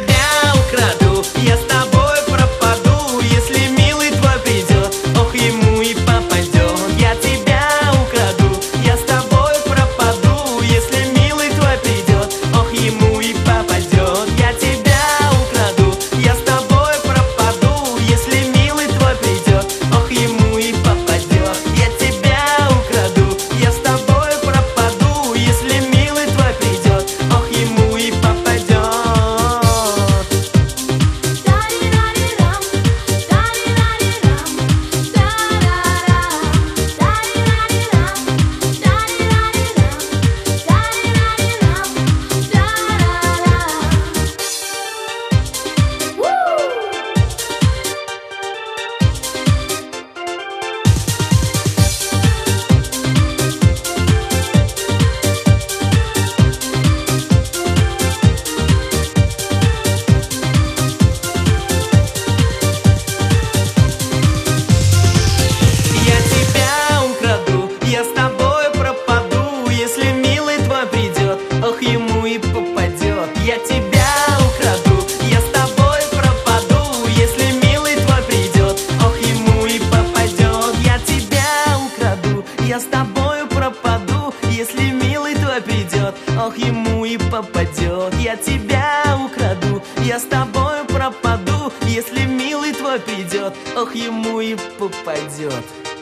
тебя украду, я с тобой пропаду. Если милый твой придет, ох, ему и попадет. Я тебя украду, я с тобой пропаду. Если милый твой придет, ох, ему и попадет. Я тебя украду, я с тобой пропаду. Если милый твой придет, ох, ему и попадет. Я тебя украду, я с тобой пропаду. Если милый твой придет, ох, ему и попадет. Я тебя украду, я с тобой пропаду. Если милый твой придет, ох, ему и попадет. Я тебя украду, я с тобой пропаду. Если милый твой придет, ох, ему и попадет. Я тебя украду, я с тобой пропаду. Если милый твой придет, ох, ему и попадет. Я тебя украду, я с тобой пропаду. Если милый твой придет, ох, ему и попадет.